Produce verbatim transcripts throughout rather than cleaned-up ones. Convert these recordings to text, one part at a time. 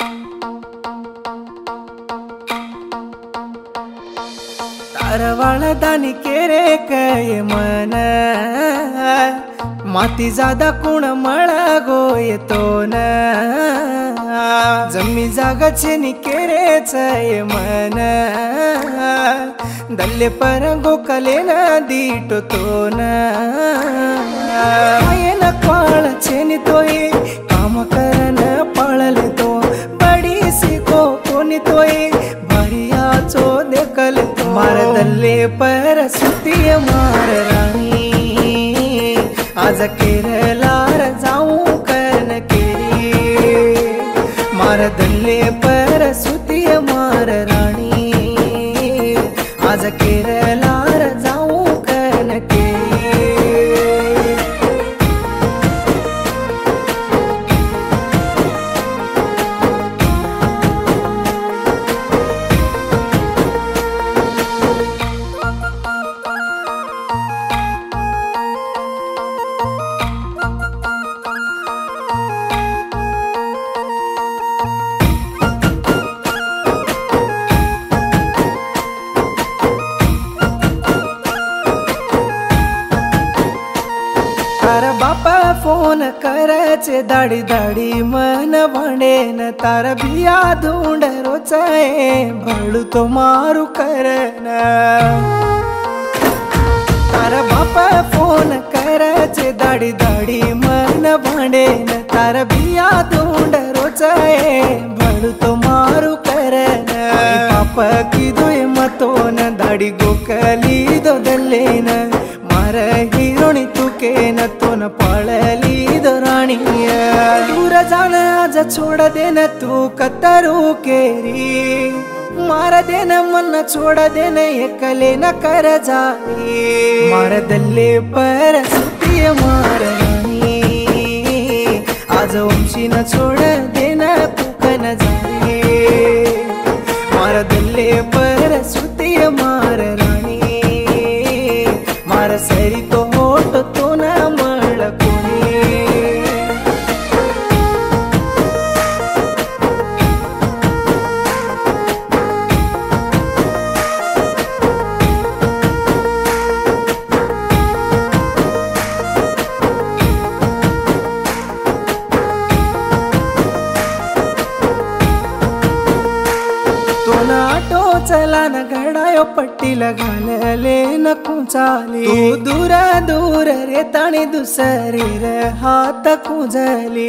तारवाळदानी केरे काय मन माती जादा कुण मळा गो येतो न जमी जागाचे नि केरेच मन दल्ले पर गोकले न दीटो तो न न क्वाळचे नि तोय काम करन पळले तो बडी सिको कोणी तोय भरियाचो देखल तो मार दल्ले पर सुतिय मार राणी आज केरलार जाऊं करन केरी मार दल्ले पर सुतिय मार राणी आज केरलार जाऊं करन केरी तार बापा फोन करायचे दाडी दाडी मन भनेन तार बिया धुंड रोचाए भळू तो मारू करन तार बापा फोन करायचे दाडी दाडी मन भनेन तार बिया धुंड रोचाए भळू तो मारू करन पापा किदोय मतोन दाडी गोकली दो दल्लेन मार हिरोणी तुके न तो न पळली दो राणी दूर जान आज छोड़ देन तू कतरू केरी मार देन मन छोड़ देन एकले न कर जाई मार दल्ले पर सुतिय मार राणी आज वंशी न छोड़ देन कुकन जाई मार दल्ले पर सुतिय मार राणी मार सरी तो होट तो न मळ कोणी तो न आटो चला न घडायो पट्टीला घालले न कुंचाली तू दूर दूर रे ताणी दुसरी रे हात कुंजली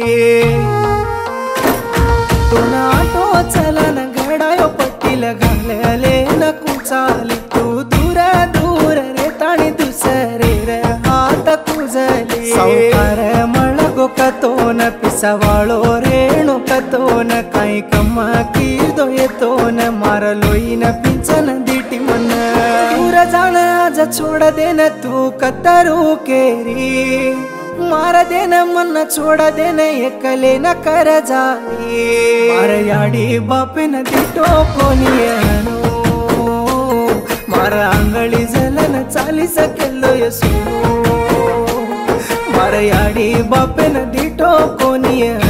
तू न आटो चला न घडायो पट्टीला घालले न कुंचाली तू दूर दूर रे ताणी दुसरी रे हात कुंजली सावकार मळगो कतोन पिसवाळो रेणु कतोन काही कम्मा कीदो येतोन मारलोईन पिंचन दीटी मन दूर जान आज छोड़ देन तू कतरू केरी मार देन मन छोड़ देन एकले न कर जाई मार याडी बापेन दीटो कोणी मार आंगळी जलन चाली सकेलो यसो मार याडी बापेन दीटो कोणी